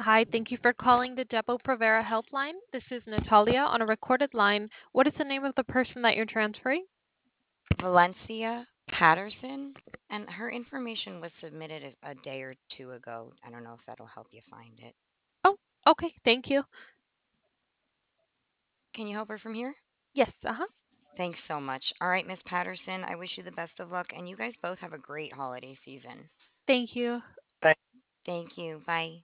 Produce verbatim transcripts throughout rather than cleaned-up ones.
Hi, thank you for calling the Depo-Provera helpline. This is Natalia on a recorded line. What is the name of the person that you're transferring? Valencia Patterson, and her information was submitted a, a day or two ago. I don't know if that'll help you find it. Oh, okay, thank you. Can you help her from here? Yes, uh-huh. Thanks so much. All right, Miss Patterson, I wish you the best of luck, and you guys both have a great holiday season. Thank you. Thank- Thank you. Bye.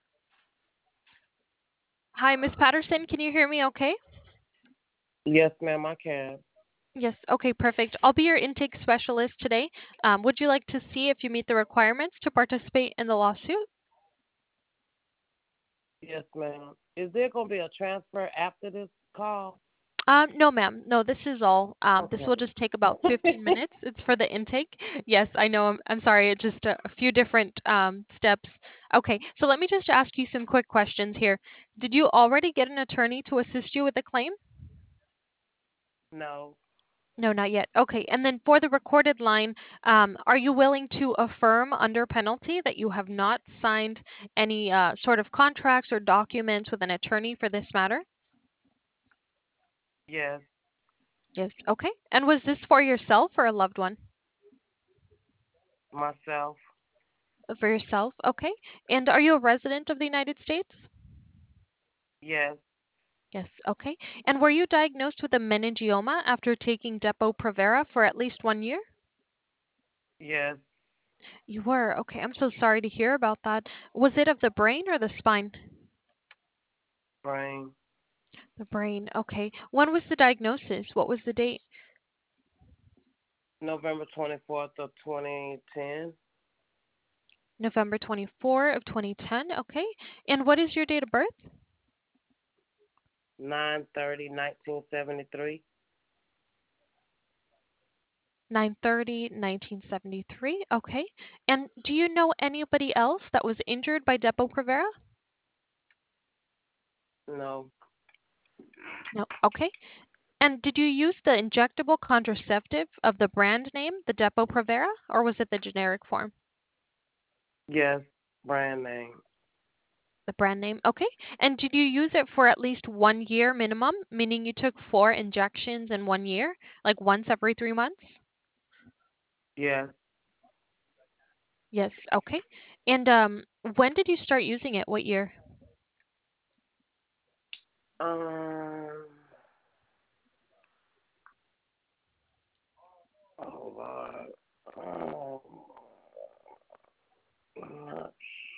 Hi, Miss Patterson, can you hear me okay? yes, ma'am, I can. Yes, okay, perfect. I'll be your intake specialist today. Um, would you like to see if you meet the requirements to participate in the lawsuit? Yes, ma'am. Is there going to be a transfer after this call? Um, no, ma'am. No, this is all. Um, this Okay. will just take about fifteen minutes. It's for the intake. Yes, I know. I'm, I'm sorry. It's just a, a few different um, steps. Okay, so let me just ask you some quick questions here. Did you already get an attorney to assist you with the claim? no. No, not yet. Okay, and then for the recorded line, um, are you willing to affirm under penalty that you have not signed any uh, sort of contracts or documents with an attorney for this matter? Yes, Yes. Okay. And was this for yourself or a loved one? myself. For yourself, okay. And are you a resident of the United States? Yes, Yes, okay. And were you diagnosed with a meningioma after taking Depo-Provera for at least one year? yes, You were, okay. I'm so sorry to hear about that. Was it of the brain or the spine? brain. The brain, okay. When was the diagnosis? What was the date? November twenty-fourth of twenty ten. November twenty-fourth of twenty ten, okay. And what is your date of birth? nine thirty nineteen seventy-three. nine thirty nineteen seventy-three, okay. And do you know anybody else that was injured by Depo-Provera? No. No, okay. And did you use the injectable contraceptive of the brand name, the Depo-Provera, or was it the generic form? Yes, brand name. The brand name, okay. And did you use it for at least one year minimum, meaning you took four injections in one year, like once every three months? Yes. Yes, okay. And um, when did you start using it? What year? Um. Oh, Lord. Oh, not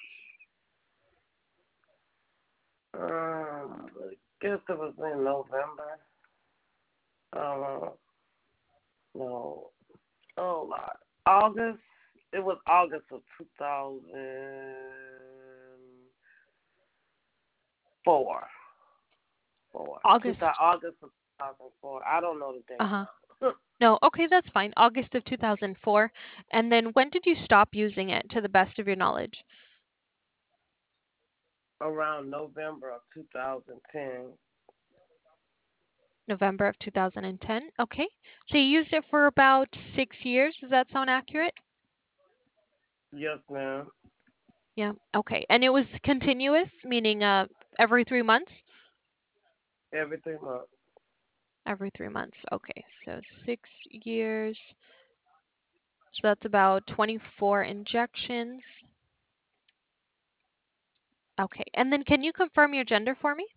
Um, I guess it was in November. Uh, no. Oh, Lord. August. It was August of two thousand four. Four. Two thousand, August. August of two thousand four. I don't know the date Uh-huh. now. No, okay, that's fine. August of two thousand four. And then when did you stop using it to the best of your knowledge? Around November of two thousand ten. November of two thousand ten. Okay. So you used it for about six years. Does that sound accurate? Yes, ma'am. Yeah. Okay. And it was continuous, meaning uh every three months? Everything up. Every three months. Okay. So six years. So that's about twenty-four injections. Okay. And then can you confirm your gender for me?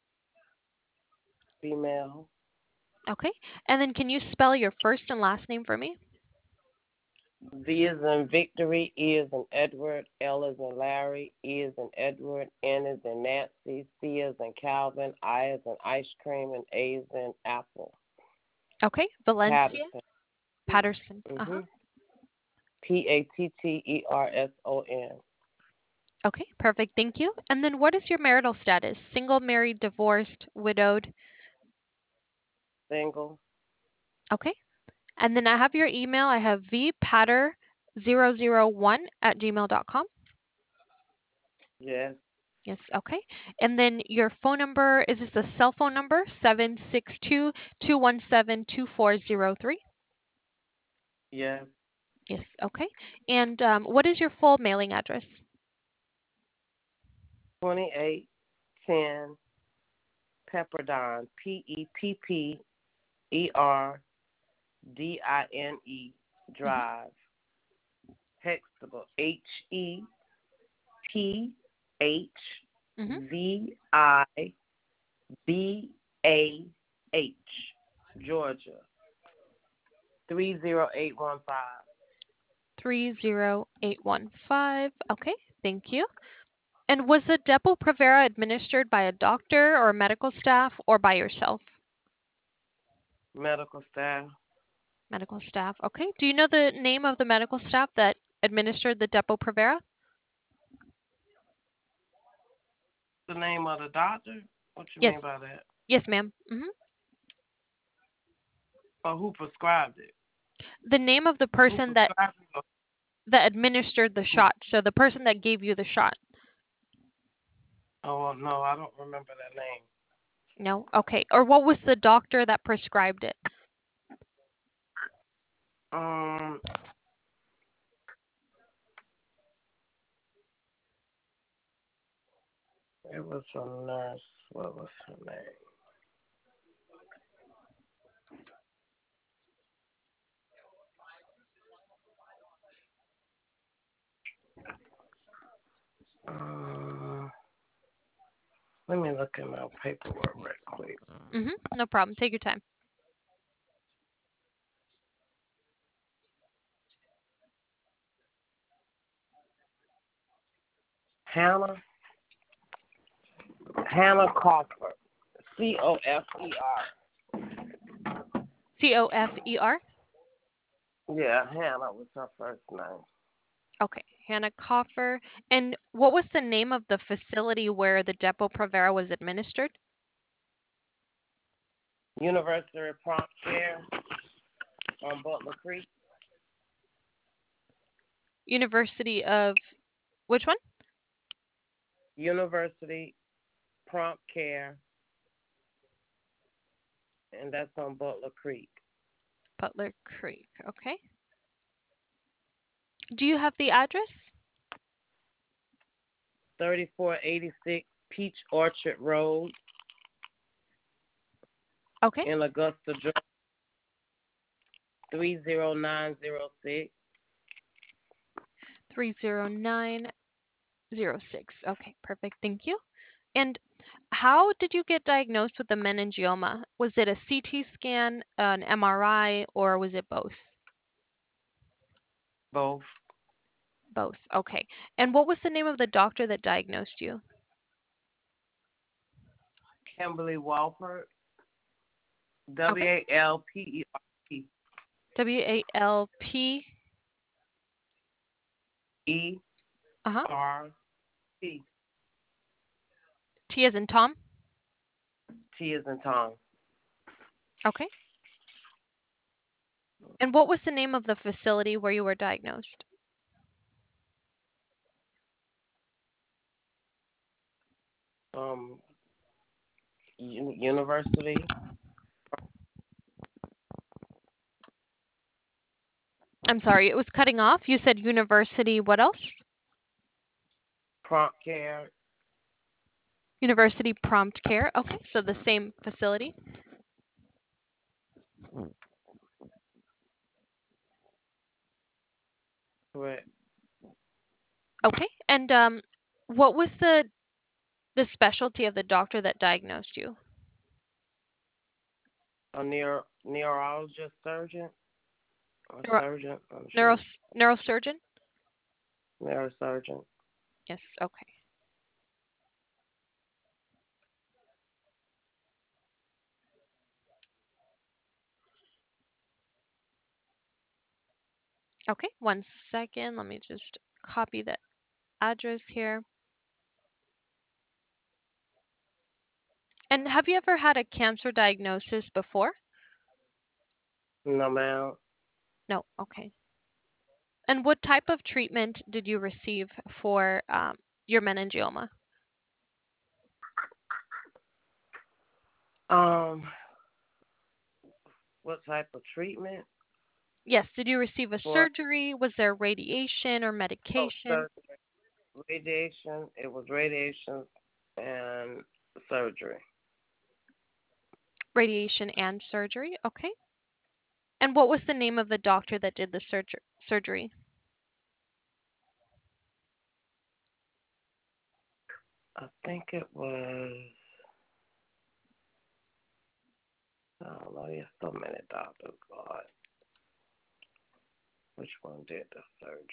Female. Okay. And then can you spell your first and last name for me? V is in Victory, E is in Edward, L is in Larry, E is in Edward, N is in Nancy, C is in Calvin, I is in ice cream, and A is in apple. Okay. Valencia Patterson. Patterson. Uh-huh. Mhm. P A T T E R S O N. Okay, perfect. Thank you. And then what is your marital status? Single, married, divorced, widowed? Single. Okay. And then I have your email. I have vpatter zero zero one at gmail dot com. Yes. Yes, okay. And then your phone number, is this a cell phone number? seven six two, two one seven, two four zero three. Yes. Yes, okay. And um, what is your full mailing address? twenty-eight ten Pepperdine, P E P P E R D I N E Drive, Hextable, H E T H Mm-hmm. V I B A H, Georgia, three zero eight one five. three zero eight one five. Okay, thank you. And was the Depo-Provera administered by a doctor or medical staff or by yourself? Medical staff. Medical staff. Okay. Do you know the name of the medical staff that administered the Depo-Provera? The name of the doctor? What you Yes. mean by that? Yes, ma'am. Mm-hmm. Or who prescribed it? The name of the Who person that prescribed it? that administered the Who? shot. So the person that gave you the shot. Oh, well, no, I don't remember that name. No. Okay. Or what was the doctor that prescribed it? Um, it was a nurse. What was her name? Uh, let me look at my paperwork right quick. Mm-hmm. No problem. Take your time. Hannah. Hannah Coffer. C O F E R. C O F E R. Yeah, Hannah was her first name. Okay. Hannah Coffer. And what was the name of the facility where the Depo-Provera was administered? University of Prompt Care on Butler Creek. University of which one? University Prompt Care, and that's on Butler Creek. Butler Creek. Okay. Do you have the address? thirty-four eighty-six Peach Orchard Road Okay. in Augusta, Georgia, three zero nine zero six. three zero nine zero six. Okay, perfect. Thank you. And how did you get diagnosed with the meningioma? Was it a C T scan, an M R I, or was it both? Both. Both. Okay. And what was the name of the doctor that diagnosed you? Kimberly Walford. Okay. W A L P E R T. W A L P. E Uh-huh. R T. T as in Tom? T as in Tom. Okay. And what was the name of the facility where you were diagnosed? Um, U- University I'm sorry, it was cutting off. You said university, what else? Prompt Care. University Prompt Care. Okay, so the same facility. Correct. Okay. And um what was the the specialty of the doctor that diagnosed you? A neuro neurologist surgeon or Neuro, surgeon. I'm neuro sure. neurosurgeon? Neurosurgeon. Yes, okay. Okay, one second. Let me just copy the address here. And have you ever had a cancer diagnosis before? No, ma'am. No, okay. And what type of treatment did you receive for um, your meningioma? Um, what type of treatment? Yes, did you receive a For surgery? Was there radiation or oh, medication? surgery. radiation. It was radiation and surgery. Radiation and surgery. Okay. And what was the name of the doctor that did the surger- surgery? I think it was. Oh Lord, there's so many doctors. God, which one did the surgery?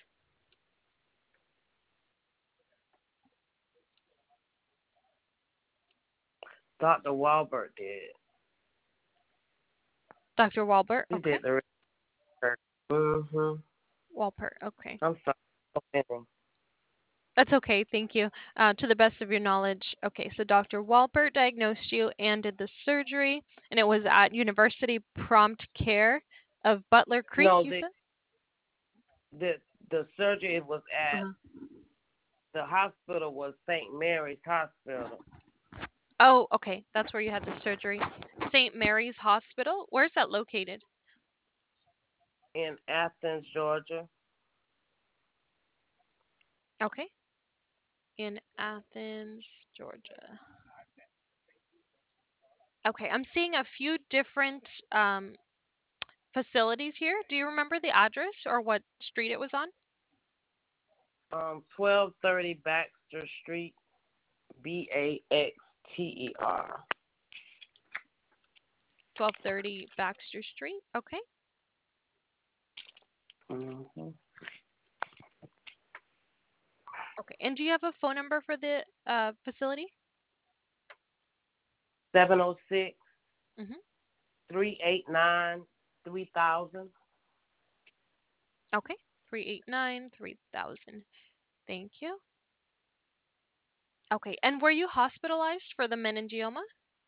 Doctor Walbert did. Doctor Walbert. He Okay. did the research. Mhm. Walbert. Okay. I'm sorry. So many. That's okay. Thank you. Uh, to the best of your knowledge. Okay. So Doctor Walbert diagnosed you and did the surgery, and it was at University Prompt Care of Butler Creek, No, you the said? the the surgery was at Uh-huh. the hospital was Saint Mary's Hospital Oh, okay. That's where you had the surgery. Saint Mary's Hospital. Where's that located? in Athens, Georgia. Okay. In Athens, Georgia. Okay. I'm seeing a few different um, facilities here. Do you remember the address or what street it was on? Um, twelve thirty Baxter Street, B A X T E R. twelve thirty Baxter Street. Okay. Mm-hmm. Okay. And do you have a phone number for the uh, facility? seven oh six, Mm-hmm. three eight nine, three thousand. Okay. three eight nine, three thousand. Thank you. Okay. And were you hospitalized for the meningioma?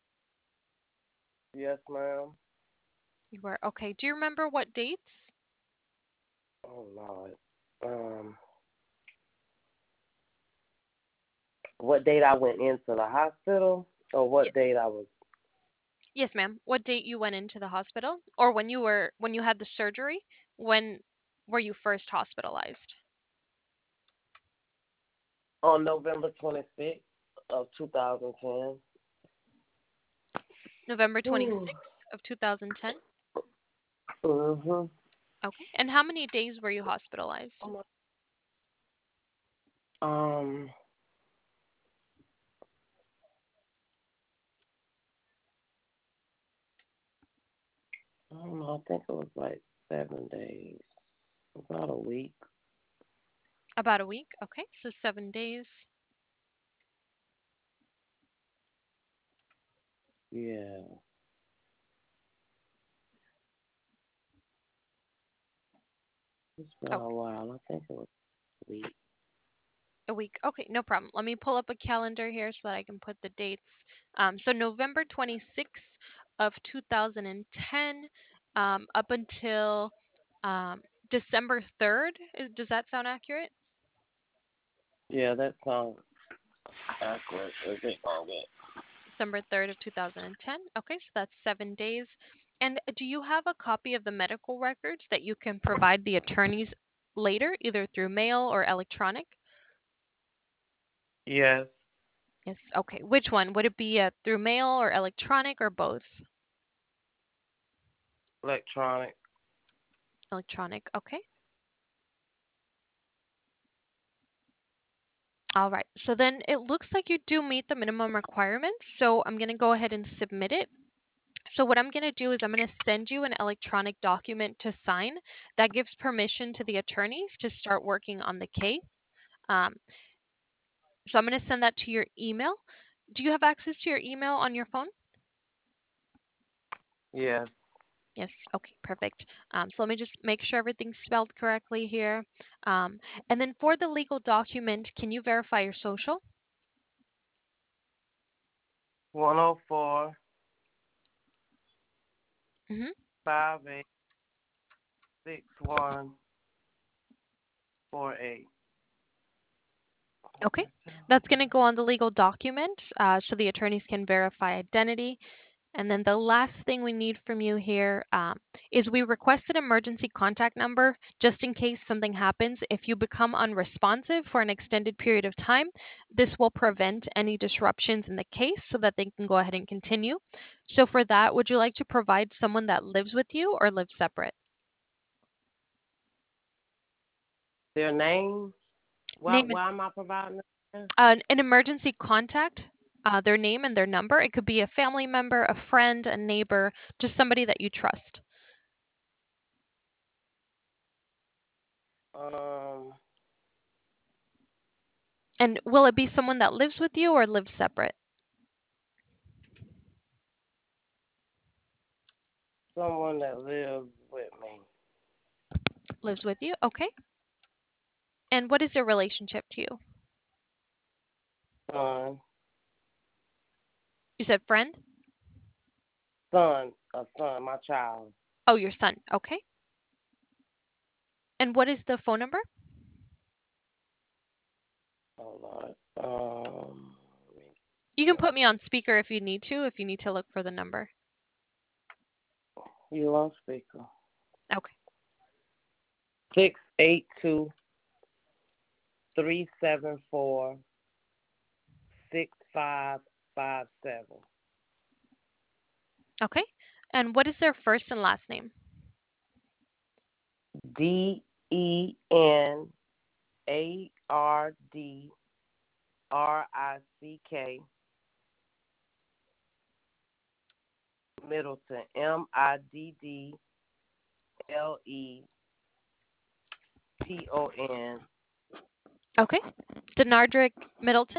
Yes, ma'am. You were. Okay. Do you remember what dates? Oh, Lord. Um, what date I went into the hospital or Ye- what date I was yes, ma'am. What date you went into the hospital or when you were when you had the surgery? When were you first hospitalized? on November twenty-sixth of two thousand ten. November Ooh. twenty-sixth of two thousand ten. Mm-hmm. Okay. And how many days were you hospitalized? Um, I don't know. I think it was like seven days, about a week. About a week. Okay. So seven days. Yeah, it's been a Okay. while. I think it was a week. A week. Okay, no problem. Let me pull up a calendar here so that I can put the dates. Um, so November twenty-sixth of two thousand ten um, up until um, December third. Is, does that sound accurate? Yeah, that sounds accurate. Is it gonna get? December third of two thousand ten. Okay, so that's seven days. And do you have a copy of the medical records that you can provide the attorneys later, either through mail or electronic? Yes, Yes. Okay. Which one? Would it be uh, through mail or electronic or both? electronic. Electronic. Okay. All right. So then it looks like you do meet the minimum requirements. So I'm going to go ahead and submit it. So what I'm going to do is I'm going to send you an electronic document to sign that gives permission to the attorneys to start working on the case. Um, so I'm going to send that to your email. Do you have access to your email on your phone? Yes. Yes. Okay, perfect. Um, so let me just make sure everything's spelled correctly here. Um, and then for the legal document, can you verify your social? One oh four Mm-hmm. five eight six one four eight. Okay. That's going to go on the legal document uh, so the attorneys can verify identity. And then the last thing we need from you here um, is we request an emergency contact number just in case something happens. If you become unresponsive for an extended period of time, this will prevent any disruptions in the case so that they can go ahead and continue. So for that, would you like to provide someone that lives with you or lives separate? Their name? Why, Name why am I providing that? an, an emergency contact, uh, their name and their number. It could be a family member, a friend, a neighbor, just somebody that you trust. Um, And will it be someone that lives with you or lives separate? someone that lives with me. Lives with you? Okay. And what is their relationship to you? Son, You said friend? son, a son, my child. Oh, your son. Okay. And what is the phone number? Hold on. Um, You can put me on speaker if you need to, if you need to look for the number. you on speaker. Okay. Six eight two three seven four six five five seven. Okay. And what is their first and last name? D E N A R D R I C K. Middleton, M I D D L E T O N. Okay. Denardrick Middleton?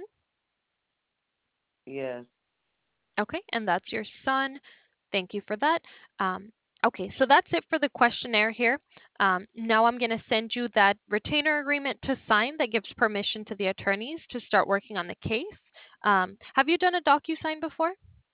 Yes. Okay. And that's your son. Thank you for that. Um, okay, so that's it for the questionnaire here. Um, now I'm going to send you that retainer agreement to sign that gives permission to the attorneys to start working on the case. Um, have you done a DocuSign before?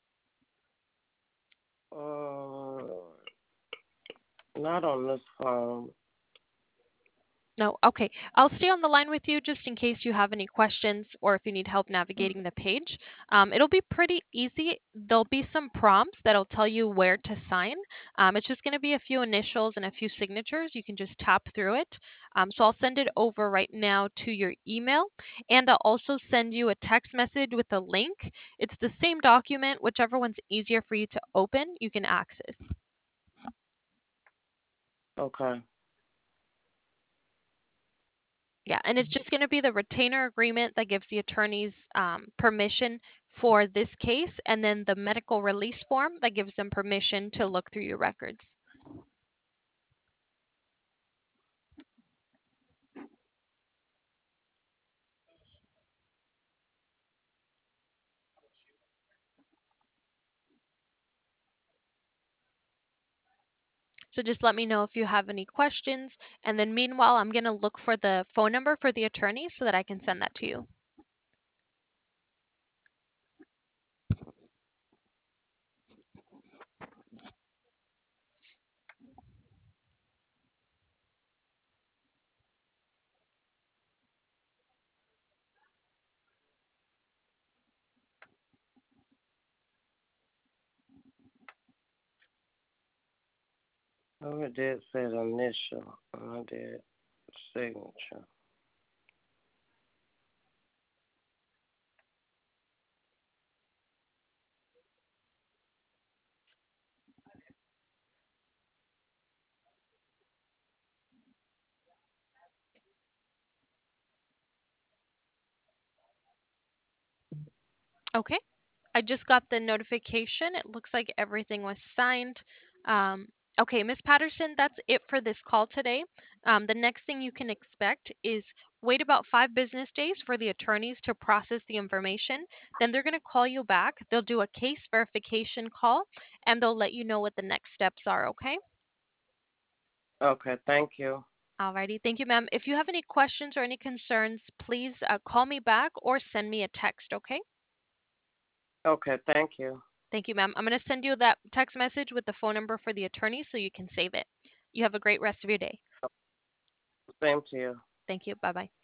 Uh, not on this phone. No? Okay. I'll stay on the line with you just in case you have any questions or if you need help navigating the page. Um, it'll be pretty easy. There'll be some prompts that'll tell you where to sign. Um, it's just going to be a few initials and a few signatures. You can just tap through it. Um, so I'll send it over right now to your email, and I'll also send you a text message with a link. It's the same document. Whichever one's easier for you to open, you can access. Okay. Yeah, and it's just going to be the retainer agreement that gives the attorneys um, permission for this case, and then the medical release form that gives them permission to look through your records. So just let me know if you have any questions, and then meanwhile, I'm going to look for the phone number for the attorney so that I can send that to you. Oh, it did say initial. I did signature. Okay. I just got the notification. It looks like everything was signed. Um, okay, Miz Patterson, that's it for this call today. Um, the next thing you can expect is wait about five business days for the attorneys to process the information. Then they're going to call you back. They'll do a case verification call, and they'll let you know what the next steps are, okay? Okay, thank you. Alrighty. Thank you, ma'am. If you have any questions or any concerns, please uh, call me back or send me a text, okay? Okay, thank you. Thank you, ma'am. I'm going to send you that text message with the phone number for the attorney so you can save it. You have a great rest of your day. Same to you. Thank you. Bye bye.